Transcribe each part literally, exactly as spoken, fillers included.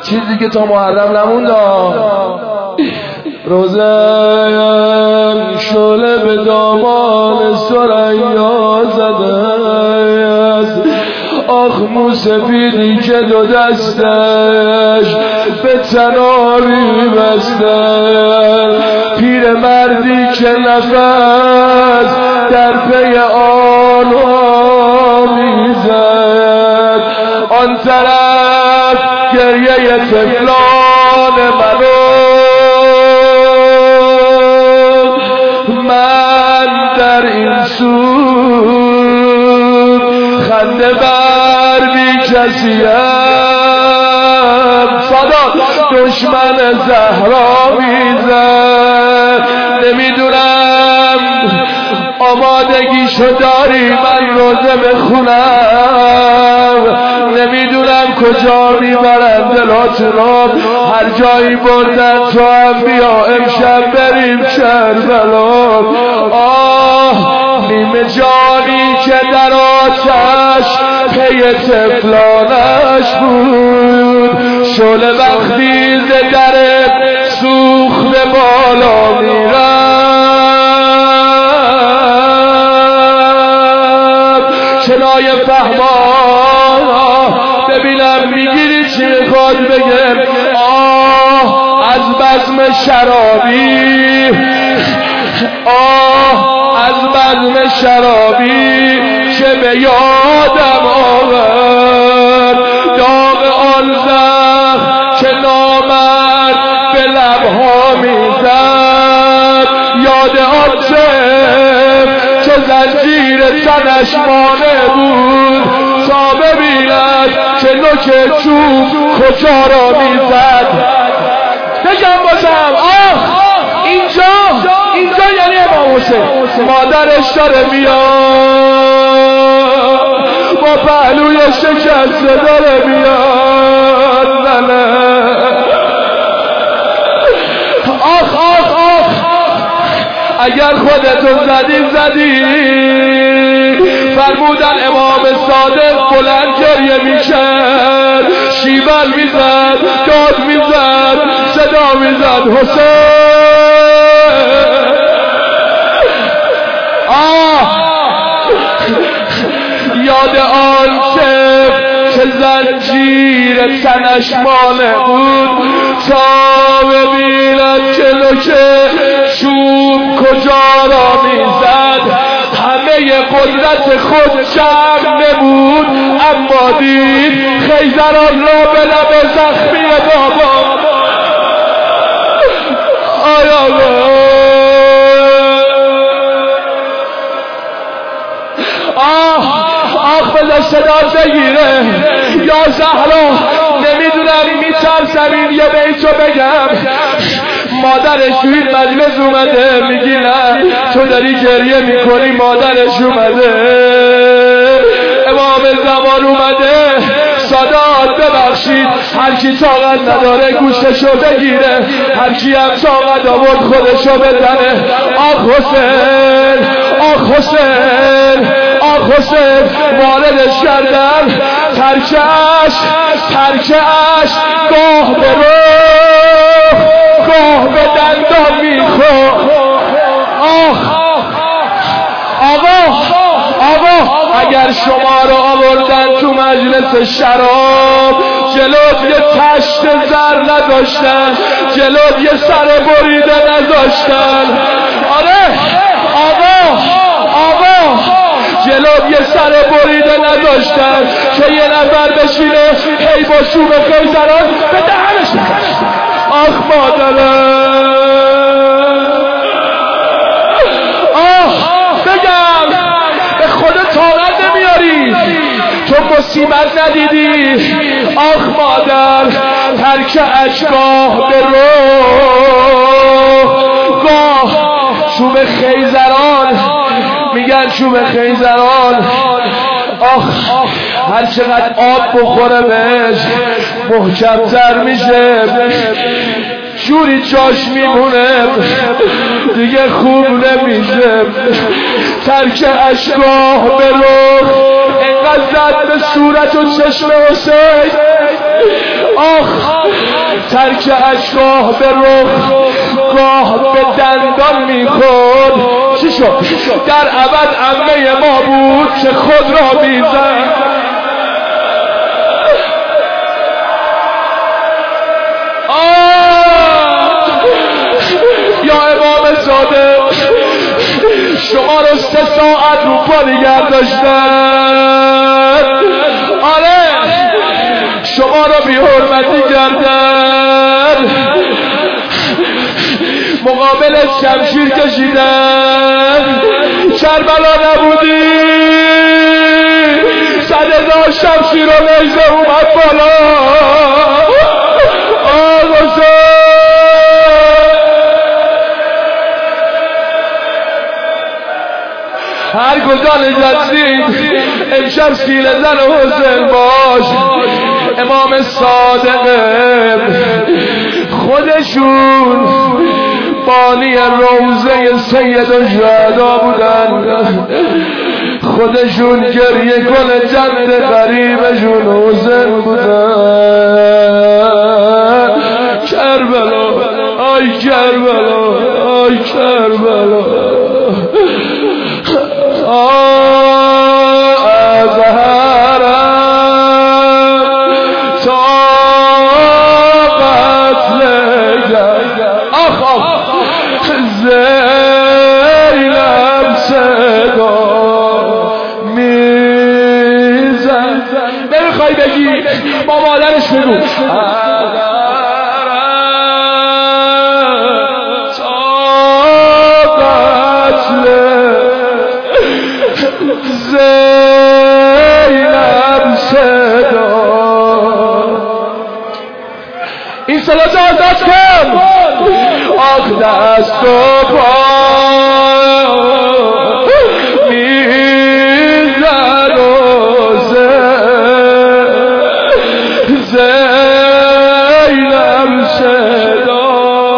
چیزی که تا محرم نموند روزه شعله به دامان ثریا زده است، آخ موسفیدی که دو دستش به تناری بسته، پیر مردی که نفس در پی آنها میزد، آن طرف گریه طفلان منو، من در این سو خنده بر بی کسیم، صادق دشمن زهرا میزد، نمیدونم آمادگیشو داری من روزه بخونم، نمیدونم کجا میبرن دلات رو، هر جایی بردن تو هم بیا امشب بریم کربلا. آه نیمه جانی که در آتش پی طفلانش بود، شعله وقتی ز در سوخته بالا میرفت، چنای فهما ببینم میگیری چی میخواد بگه. آه از بزم شرابی، آه از بزم شرابی که به یادم آورد، داغ آن زخم که نامرد به لبها میزد، یاد آن شب که زنجیر تنش مانع بود تا ببیند که نوک چوب کجا را میزد. بگم باشم آه اینجا اینجا یعنی امام حسین، مادرش داره میاد با پهلوی شکسته داره میاد، نه آخ آخ آخ اگر خودتون زدی زدی. فرمودن امام صادق بلند گریه میکرد، شیون میزد، داد میزد، صدا میزد حسین. آه یاد آن شب که زنجیر تنش مانع بود تا ببیند که نوک چوب کجا را میزد، همه قدرت خود جمع نمود اما دید خیزران را به لب زخمی بابا. آیا آه آخ بذار صدا بگیره یا زهرا، نمیدونم میترسم این یه بیتو بگم. مادرش توی مجلس اومده، میگی نه تو داری گریه میکنی، مادرش اومده، امام زمان اومده، سادات ببخشید هر کی طاقت نداره گوشتشو بگیره، هر کی هم طاقت آورد خودشو بزنه. آخ حسین آخ حسین آخ حسین واردش کردن، ترکش ترکش گاه به رو گاه به دندان میخور. آخ آقا آقا اگر شما رو آوردن تو مجلس شراب، جلوت یه تشت زر نداشتن، جلوت یه سر بریده نذاشتن. آره آقا آقا جلوت یه سر بریده نذاشتن که یه نفر بشینه هی با شوب خیزران به دهنش بزنه. آخ مادرم، آه بگم به خدا طاقت نمیاری، تو مصیبت ندیدی. آخ مادر ترک اشگاه به رو گاه چوب خیزران، میگن چوب خیزران آخ هر چقدر آب بخوره بهش محکم‌تر میشه، جوری جاش میمونه دیگه خوب نمیشه. ترک اشگاه به رخ اینقدر زد به صورت و چشم حسین، آخ ترک اشگاه به رخ گاه به دندان میخورد. چی شد؟ در ابد عمه ما بود که خود را میزد. یا امام صادق شما رو سه ساعت رو پا نگه داشتن، آره شما رو بی حرمتی کردن، مقابل شمشیر کشیدن، کربلا نبودی، صد هزار شمشیر و نیزه اومد بالا. آقا هر کجا نشستید امشب سینه زن حسین باش. امام صادق خودشون بانی روضه سید الشهدا بودن، خودشون گریه کن جد غریبشون حسین بودن. کربلا آی کربلا آی کربلا از حرم تا قتل آخ آخ زینب صدا میزن. نمیخوای بگی با مادرش بگو زینب صدا. این صدا آزاد کن. آخ دست و پا میزد و زینب صدا.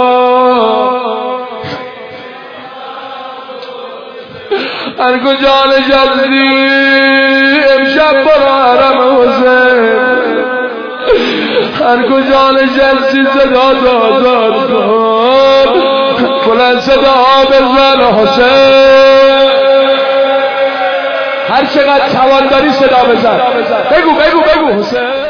هر کجا نشستی امشب برو حرم حسین، هر کجا نشستی صدا آزاد کن، بلند صدا بزن حسین. هر چقدر توان داری صدا بزن، بگو بگو بگو حسین.